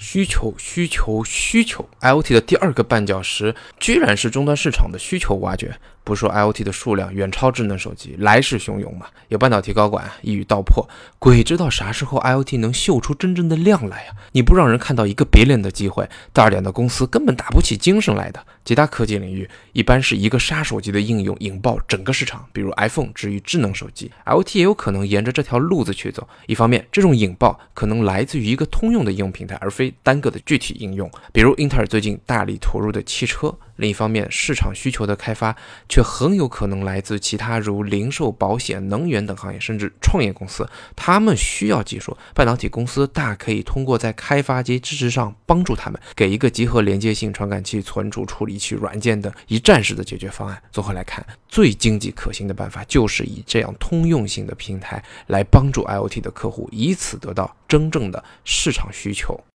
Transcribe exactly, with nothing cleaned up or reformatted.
需求需求需求 IoT 的第二个绊脚石居然是终端市场的需求挖掘。不说 IoT 的数量远超智能手机，来势汹涌嘛。有半导体高管一语道破，鬼知道啥时候 IoT 能秀出真正的量来啊！你不让人看到一个别脸的机会，大点的公司根本打不起精神来的。其他科技领域一般是一个杀手级的应用引爆整个市场，比如 iPhone 至于智能手机， IoT 也有可能沿着这条路子去走。一方面，这种引爆可能来自于一个通用的应用平台，而非单个的具体应用，比如英特尔最近大力投入的汽车。另一方面，市场需求的开发却很有可能来自其他如零售、保险、能源等行业，甚至创业公司。他们需要技术，半导体公司大可以通过在开发及支持上帮助他们，给一个集合连接性传感器、存储、处理器、软件等一站式的解决方案。综合来看，最经济可行的办法就是以这样通用性的平台来帮助 IoT 的客户，以此得到真正的市场需求。